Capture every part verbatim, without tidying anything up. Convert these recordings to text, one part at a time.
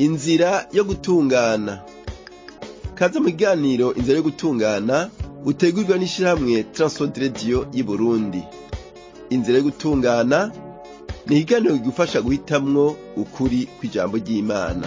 Inzira yo gutungana. Kaza mu kiganiro inzira yo gutungana utegurwa n'ishirahamwe Transworld Radio y'i Burundi. Inzira yo gutungana ni ikiganiro kigufasha guhitamwo ukuri kw'ijambo ry'Imana.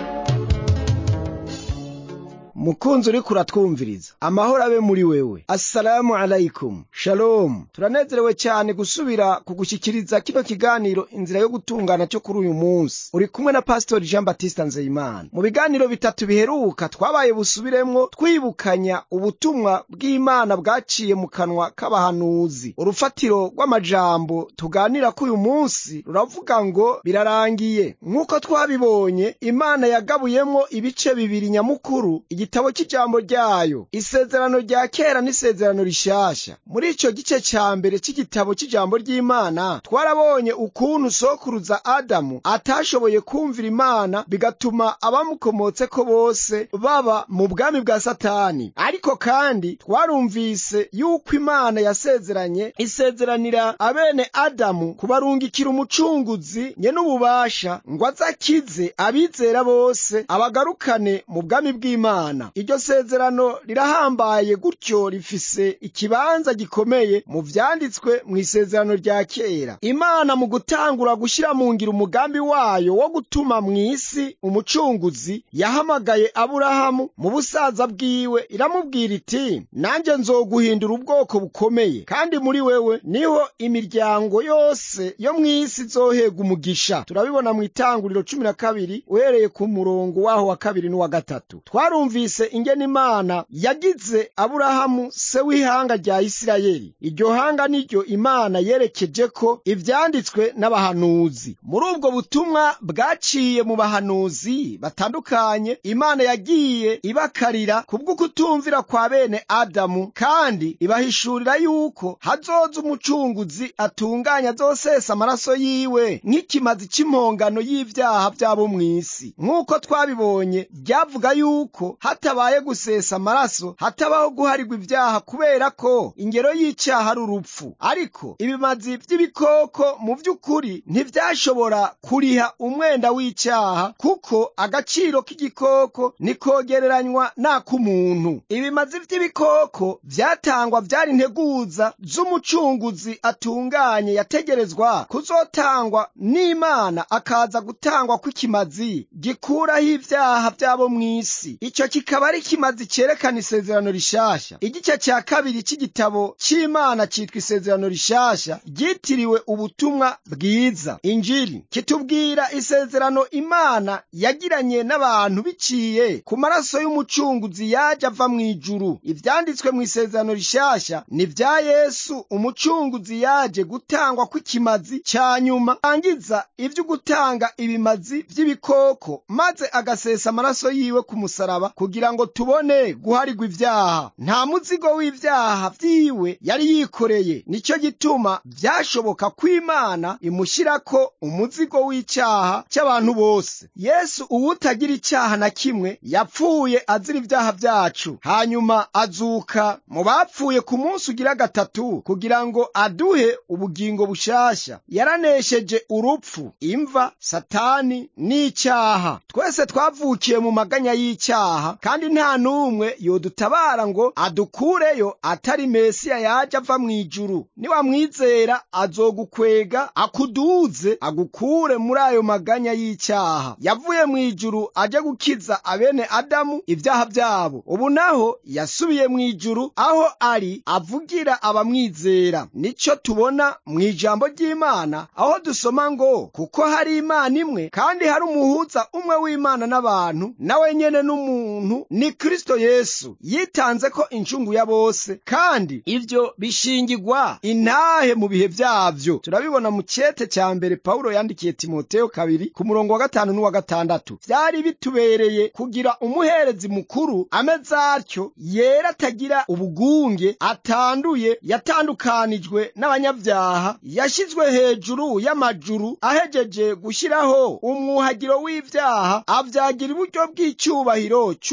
Mukunzi uriko uratwumviriza, amahoro abe muri wewe. Assalamu alaikum, shalom. Turanezerewe cyane gusubira kugushikiriza kino kiganiro inzira yo gutungana cyo kuri uyu munsi. Uri kumwe na Pastor Jean Baptiste Nzeyimana. Mu biganiro bitatu biheruka twabaye busubiremwo twibukanya ubutumwa bw'Imana bwaciye mu kanwa k'abahanuzi. Urufatiro rw'amajambo tuganira kuri uyu munsi ruravuga ngo birarangiye. Nk'uko twabibonye, Imana yagabuyemwo ibice bibiri nyamukuru, igitabo cy'ijambo ryayo, isezerano rya kera n'isezerano rishasha. Muri ico gice ca mbere c'igitabo cy'ijambo ry'Imana twarabonye ukuntu sokuruza Adamu atashoboye kumvira Imana, bigatuma abamukomotseko bose baba mu bwami bwa Satani. Ariko kandi twarumvise yuko Imana yasezeranye isezeranira abene Adamu kubarungikira umucunguzi nyene ububasha ngo azakize abizera bose abagarukane mu bwami bw'Imana. Iryo sezerano rirahambaye, gutyo rifise ikibanza gikomeye mu vyanditswe mu isezerano rya kera. Imana mu gutangura gushira mu ngiro umugambi wayo wo gutuma mw'isi umucunguzi, yahamagaye Aburahamu mu busaza bwiwe, iramubwira iti, nanje nzoguhindura ubwoko bukomeye, kandi muri wewe niho imiryango yose yo mw'isi izohega umugisha. Turabibona mu Itanguriro cumi na kabiri uhereye ku murongo waho wa kabiri n'uwa gatatu. Twarumvise ingene Imana yagize Aburahamu se w'ihanga rya Isirayeli. Iryo hanga niryo Imana yerekeje ko ivyanditswe n'abahanuzi. Muri ubwo butumwa bwaciye mu bahanuzi batandukanye, Imana yagiye ibakarira kubwo kutumvira kwa bene Adamu, kandi ibahishurira yuko hazoza umucunguzi atunganya, azosesa amaraso yiwe nk'ikimazi c'impongano y'ivyaha vy'abo mw'isi. Nk'uko twabibonye, ryavuga yuko hatabaye gusesa amaraso hatabaho guharirwa ivyaha, kubera ko ingero y'icyaha ari urupfu. Ariko ibimazi vy'ibikoko mu vy'ukuri ntivyashobora kuriha umwenda w'icyaha, kuko agaciro k'igikoko nikogereranywa n'ak'umuntu. Ibimazi vy'ibikoko vyatangwa vyari integuza z'umucunguzi atunganye, yategerezwa kuzotangwa n'Imana, akaza gutangwa kw'ikimazi gikuraho ivyaha vy'abo mw'isi. Ico kikaba ari kimazi cerekana isezerano rishasha. Igice ca kabiri c'igitabo c'Imana citwa isezerano rishasha, ryitiriwe ubutumwa bwiza, Injili, kitubwira isezerano Imana yagiranye n'abantu biciye ku maraso y'umucunguzi yaje ava mw'ijuru. Ivyanditswe mu isezerano rishasha ni vya Yesu, umucunguzi yaje gutangwa kw'ikimazi ca nyuma, angiza ivyo gutanga ibimazi vy'ibikoko, maze agasesa amaraso yiwe ku musaraba kugira ngo tubone guharirwa ivyaha. Nta muzigo w'ivyaha vyiwe yari yikoreye, nico gituma vyashoboka ko Imana imushirako umuzigo w'icyaha c'abantu bose. Yesu, uwutagira icyaha na kimwe, yapfuye azira ivyaha vyacu, hanyuma azuka mu bapfuye ku munsi ugira gatatu kugira ngo aduhe ubugingo bushasha. Yaranesheje urupfu, imva, Satani n'icyaha. Twese twavukiye mu maganya y'icyaha, kandi nta numwe yodutabara ngo adukureyo atari Mesiya yaje ava mw'ijuru. Niwamwizera azogukwega akuduze, agukure muri ayo maganya y'icyaha. Yavuye mw'ijuru aje gukiza abene Adamu ivyaha vyabo. Ubu naho yasubiye mw'ijuru, aho ari avugira abamwizera. Nico tubona mw'ijambo ry'Imana, aho dusoma ngo, kuko hari Imana imwe kandi hari umuhuza umwe w'Imana n'abantu, nawe nyene n'umuntu, ni Kristo Yesu, yitanze ko incungu ya bose, kandi ivyo bishingirwa intahe mu bihe vyavyo. Turabibona mu cete ca mbere Paulo yandikiye Timoteyo kabiri ku murongo wa gatanu n'uwa gatandatu. Vyari bitubereye kugira umuherezi mukuru ameze atyo, yera, atagira ubugunge, atanduye, yatandukanijwe n'abanyavyaha, yashizwe hejuru y'amajuru, ahejeje gushiraho umwuhagiro w'ivyaha, avyagira uburyo bw'icyubahiro cy'u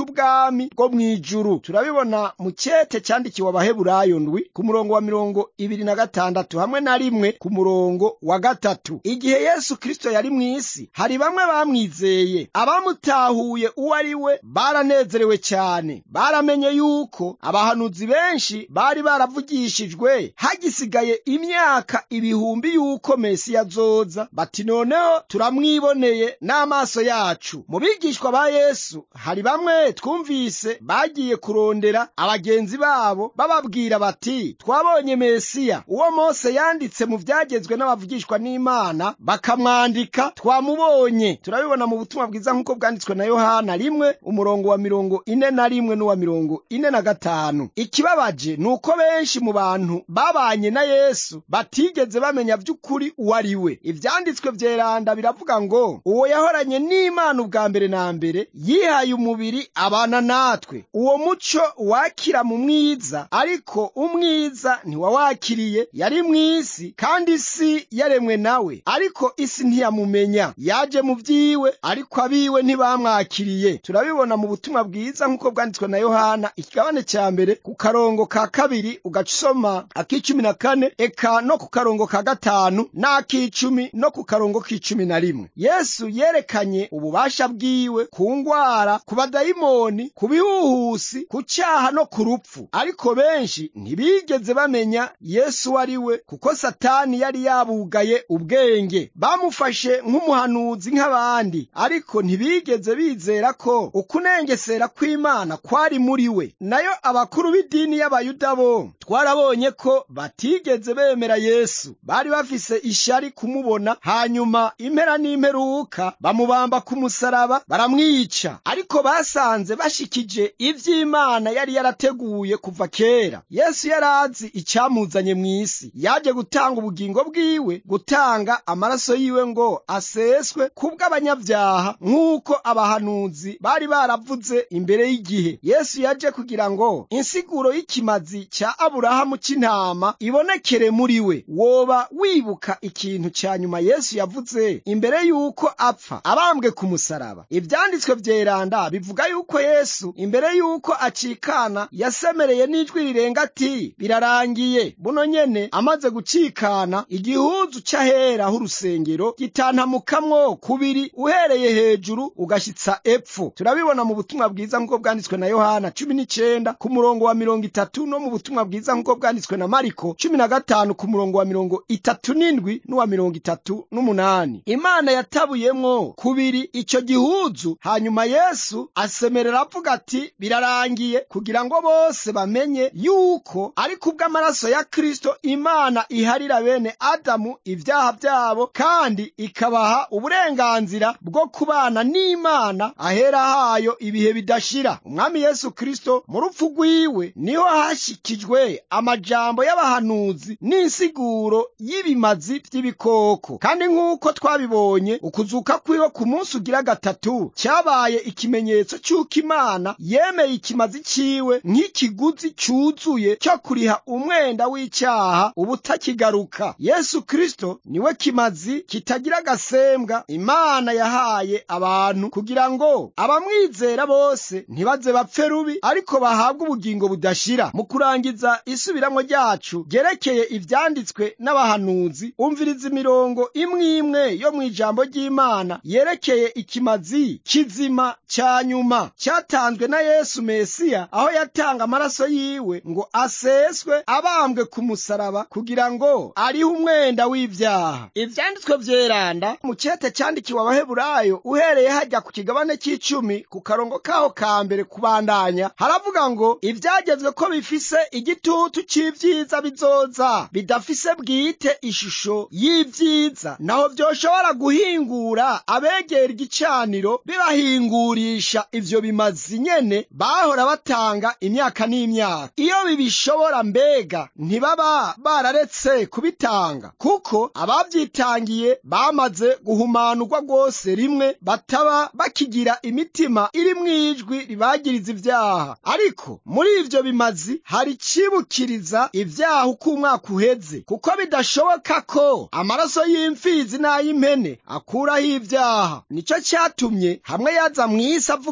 cy'ubwami bwo mw'ijuru. Turabibona mu cete cyandikiwe Abaheburayo ndwi ku murongo wa mirongo ibiri na gatandatu hamwe na rimwe ku murongo wa gatatu. Igihe Yesu Kristo yari mw'isi, hari bamwe bamwizeye. Abamutahuye uwo ari we baranezerewe cyane, baramenye yuko abahanuzi benshi bari baravugishijwe hagisigaye imyaka ibihumbi yuko Mesiya azoza. Bati noneho turamwiboneye n'amaso yacu. Mu bigishwa ba Yesu hari bamwe twumvise bagiye kurondera abagenzi babo bababwira bati twabonye Mesiya uwo Mose yanditse mu vyagezwe n'abavugishwa n'Imana bakamwandika, twamubonye. Turabibona mu butumwa bwiza nk'uko bwanditswe na Yohana rimwe umurongo wa mirongo ine na rimwe n'uwa mirongo ine na gatanu. Ikibabaje nuko benshi mu bantu babanye na Yesu batigeze bamenya vy'ukuri uwo ari we. Ivyanditswe vyeranda biravuga ngo uwo yahoranye n'Imana ubwa mbere na mbere yihaye umubiri abana natwe. Uwo muco wakira mu mwiza, ariko umwiza ntiwawakiriye. Yari mw'isi kandi isi yaremwe nawe, ariko isi ntiyamumenya. Yaje mu vyiwe, ariko abiwe ntibamwakiriye. Turabibona mu butumwa bwiza nk'uko bwanditswe na Yohana ikigabane cya mbere ku karongo ka kabiri ugacusoma ak'icumi na kane eka no ku karongo ka gatanu n'ak'icumi no ku karongo k'icumi na rimwe. Yesu yerekanye ububasha bwiwe ku ngwara, ku badayimoni, ku bihuhusi, ku cyaha no ku rupfu. Ariko benshi ntibigeze bamenya Yesu ari we, kuko Satani yari yabugaye ubwenge. Bamufashe nk'umuhanuzi nk'abandi, ariko ntibigeze bizera ko ukunengesera kw'Imana kwari muri we. Nayo abakuru b'idini y'Abayuda bo twarabonye ko batigeze bemera Yesu. Bari bafise ishari kumubona, hanyuma impera n'imperuka bamubamba ku musaraba baramwica. Ariko basanze bashikije ivy'Imana yari yarateguye kuva kera. Yesu yarazi icyamuzanye mw'isi. Yaje gutanga ubugingo bwiwe, gutanga amaraso yiwe ngo aseswe kubw'abanyabyaha nk'uko abahanuzi bari baravuze imbere y'igihe. Yesu yaje kugira ngo insiguro y'ikimazi cya Aburahamu cy'intama ibonekere muri we. Woba wibuka ikintu cya nyuma Yesu yavuze imbere yuko apfa abambwe ku musaraba? Ivyanditswe vyeranda bivuga yuko Yesu imbere yuko acikana yasemereye n'ijwi rirenga ati birarangiye. Buno nyene amaze gucikana, igihuzu c'ahera h'urusengero gitantamukamwo kubiri uhereye hejuru ugashitsa epfo. Turabibona mu butumwa bwiza nk'uko bwanditswe na Yohana cumi n'icenda ku murongo wa mirongo itatu no mu butumwa bwiza nk'uko bwanditswe na Mariko cumi na gatanu ku murongo wa mirongo itatu n'indwi n'uwa mirongo itatu n'umunani. Imana yatabuyemwo kubiri ico gihuzu, hanyuma Yesu asemerera avuga ati birarangiye, kugira ngo bose bamenye yuko ari kubw'amaraso ya Kristo Imana iharira bene Adamu ivyaha vyabo, kandi ikabaha uburenganzira bwo kubana n'Imana ahera hayo ibihe bidashira. Umwami Yesu Kristo mu rupfu rwiwe niho hashikijwe amajambo y'abahanuzi n'insiguro y'ibimazi vy'ibikoko. Kandi nk'uko twabibonye, ukuzuka kwiwe ku munsi ugira gatatu cyabaye ikimenyetso cy'uko Imana yemeye ikimazi ciwe nk'ikiguzi cyuzuye cyo kuriha umwenda w'icyaha ubutakigaruka. Yesu Kristo niwe kimazi kitagira gasembwa Imana yahaye abantu kugira ngo abamwizera bose ntibaze bapfe rubi, ariko bahabwe ubugingo budashira. Mu kurangiza isubiramwo ryacu ryerekeye ivyanditswe n'abahanuzi, umviriza imirongo imwe imwe yo mu ijambo ry'Imana yerekeye ikimazi kizima cya nyuma cyatanzwe na Yesu Mesiya, aho yatanga amaraso yiwe ngo aseswe abambwe ku musaraba kugira ngo arihe umwenda w'ivyaha. Ivyanditswe vyeranda mu cete cyandikiwe Abaheburayo uhereye hajya ku kigabane c'icumi ku karongo kaho ka mbere kubandanya, haravuga ngo ivyagezwe ko bifise igitutu c'ivyiza bizoza, bidafise bwite ishusho y'ivyiza, naho vyoshobora guhingura abegera igicaniro bibahingurisha ivyo bimazi nyene bahora batanga imyaka n'imyaka. Iyo bibishobora, mbega ntibaba bararetse kubitanga? Kuko abavyitangiye bamaze guhumanurwa rwose rimwe, bataba bakigira imitima iri mwijwi ribagiriza ivyaha. Ariko muri ivyo bimazi hari cibukiriza ivyaha uko umwaka uheze, kuko bidashoboka ko amaraso y'imfizi n'ay'impene akuraho ivyaha. Nico cyatumye hamwe yaza mw'isi avuga ati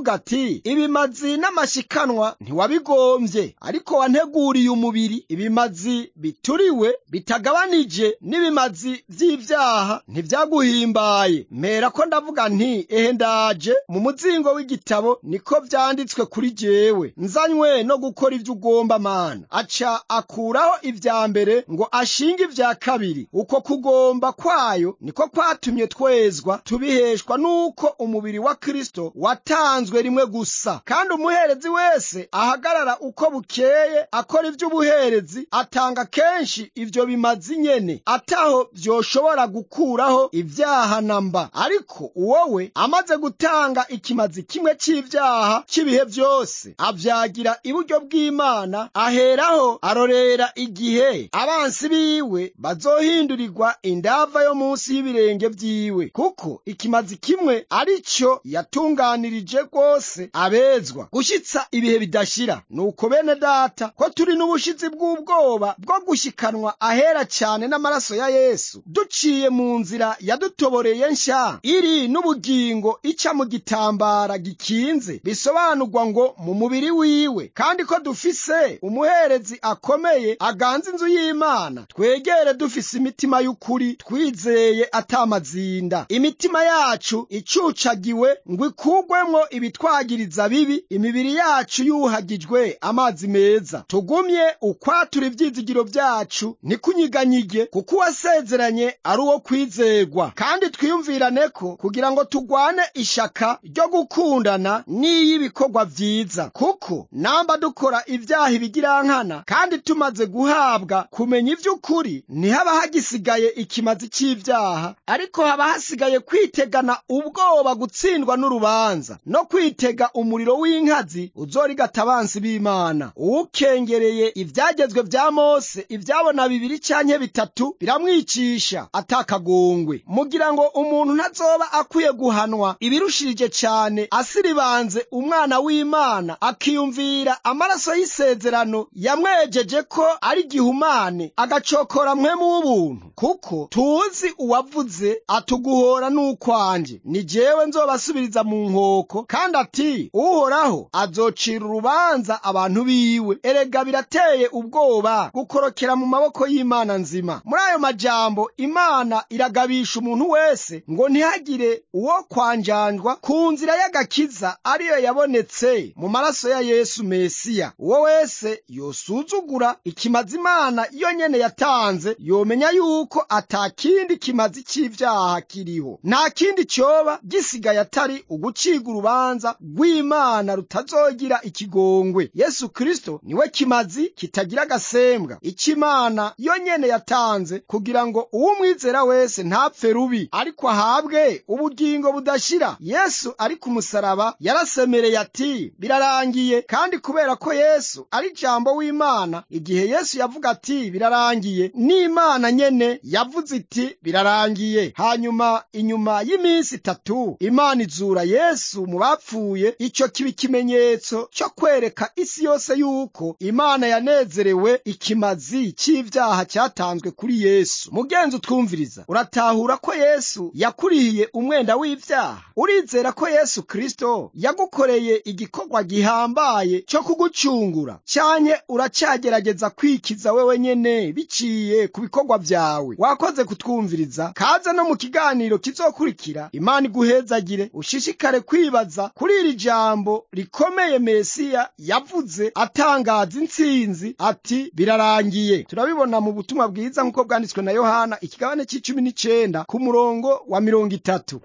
ati ibimazi n'amashikanwa ntiwabigombye, ariko wanteguriye umubiri. Ibimazi bituriwe bitagabanije n'ibimazi vy'ivyaha ntivyaguhimbaye. Mpera ko ndavuga nti ehe ndaje, mu muzingo w'igitabo niko vyanditswe kuri jewe, nzanywe no gukora ivyo ugomba Mana. Aca akuraho ivya mbere ngo ashinge ivya kabiri. Uko kugomba kwayo niko kwatumye twezwa, tubiheshwa nuko umubiri wa Kristo watanzwe rimwe gusa, kandi umuherezi wese ahagarara uko bukeye akora ivy'ubuherezi atanga kenshi ivyo bimazi nyene, ataho vyoshobora gukuraho ivyaha namba. Ariko uwowe amaze gutanga ikimazi kimwe c'ivyaha c'ibihe vyose, avyagira iburyo bw'Imana, aheraho arorera igihe abansi biwe bazohindurirwa indava yo munsi y'ibirenge vyiwe, kuko ikimazi kimwe arico yatunganirije rwose abezwa gushitsa ibihe bidashira. Nuko bene data, ko turi n'ubushizi bw'ubwoba bwo gushikanwa ahera cane n'amaraso ya Yesu, duciye mu nzira yadutoboreye nsha iri n'ubugingo ica mu gitambara gikinze, bisobanurwa ngo mu mubiri wiwe, kandi ko dufise umuherezi akomeye aganza inzu y'Imana, twegere dufise imitima y'ukuri, twizeye atamazinda, imitima yacu icucagiwe ngo ikugwemwo ibitwagiriza bibi, imibiri yacu yuhagijwe amazi meza. Tugumye ukwatura ivyizigiro vyacu nikunyiganyige, kuko uwasezeranye ari uwo kwizegwa. Kandi twiyumvirane ko kugira ngo tugwane ishaka ryo gukundana n'iy'ibikorwa vyiza, kuko namba dukora ivyaha ibigirankana kandi tumaze guhabwa kumenya ivy'ukuri, ntihaba hagisigaye ikimazi c'ivyaha, ariko haba hasigaye kwitegana ubwoba gutsindwa n'urubanza, no kwitega umuriro w'inkazi uzorigata abansi b'Imana. Uwukengereye ivyagezwe vya Mose ivyabona bibiri canke bitatu biramwicisha atakagongwe. Mugira ngo umuntu ntazoba akwiye guhanwa ibirushirije cane asiribanze umwana w'Imana, akiyumvira amaraso y'isezerano yamwejeje ko ari gihumane, agacokora mpwemu w'ubuntu. Kuko tuzi uwavuze atuguhora n'ukwanje, ni jewe nzobasubiriza mu nkoko, kandi ati Uhoraho azocira urubanza abantu biwe. Erega birateye ubwoba gukorokera mu maboko y'Imana nzima. Muri ayo majambo Imana iragabisha umuntu wese ngo ntihagire uwo kwanjanjwa ku nzira y'agakiza ariyo yabonetse mu maraso ya Yesu Mesiya. Uwo wese yosuzugura ikimazi Imana iyo nyene yatanze, yomenya yuko atakindi kimazi c'ivyaha kiriho, nta kindi coba gisigaye atari uguciga urubanza rw'Imana rutazogira ikigongwe. Yesu Kristo niwe kimazi kitagira agasembwa, ic'Imana yo nyene yatanze, kugira ngo uwumwizera wese ntapfe rubi, ariko ahabwe ubugingo budashira. Yesu ari ku musaraba yarasemereye ati birarangiye, kandi kubera ko Yesu ari jambo w'Imana, igihe Yesu yavuga ati birarangiye, n'Imana nyene yavuze iti birarangiye. Hanyuma inyuma y'iminsi itatu Imana izura Yesu mu bapfuye. Ico kiba ikimenyetso cyo kwereka isi yose yuko Imana yanezerewe ikimazi c'ivyaha cyatanzwe kuri Yesu. Mugenzi utwumviriza, uratahura ko Yesu yakurihiye umwenda w'ivyaha? Urizera ko Yesu Kristo yagukoreye igikorwa gihambaye cyo kugucungura, canke uracagerageza kwikiza wewe nyene biciye ku bikorwa vyawe? Wakoze kutwumviriza. Kaza no mu kiganiro kizokurikira. Imana iguhezagire, ushishikare kwibaza kuri iri jambo rikomeye Mesiya yavuze atangaza intsinzi ati birarangiye. Turabibona mu butumwa bwiza nk'uko bwanditswe na Yohana ikigabane c'icumi n'icenda ku murongo wa mirongo itatu.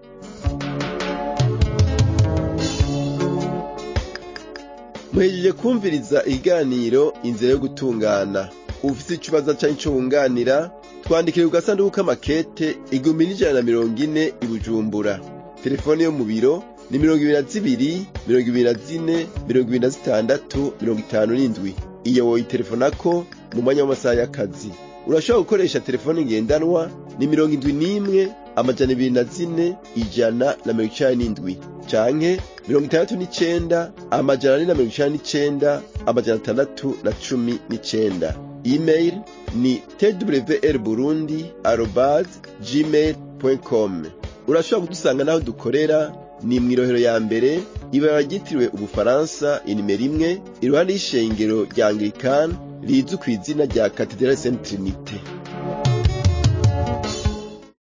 Muhejeje kumviriza ikiganiro inzira yo gutungana. Ufite ikibazo canke ico wunganira, twandikire ku gasanduku k'amakete igihumbi n'ijana na mirongo ine i Bujumbura. Telefone yo mu biro ni mirongo ibiri na zibiri, mirongo ibiri na zine, mirongo ibiri na zitandatu, mirongo itanu n'indwi. Iyo woyitelefonako mu mwanya w'amasaha y'akazi. Urashobora gukoresha telefone ngendanwa ni mirongo indwi n'imwe, amajana ibiri na zine, ijana na mirongo icenda n'indwi, canke mirongo itandatu n'icenda, amajana ane na mirongo icenda n'icenda, amajana atandatu na cumi n'icenda. Email ni t w r burundi arobase gmail dot com. Urashobora kudusanga naho dukorera ni mw'irohero ya mbere ibara ryitiriwe Ubufaransa inimero imwe iruhande y'ishengero rya Anglikani rizwi ku izina rya Cathedrale Sainte Trinité.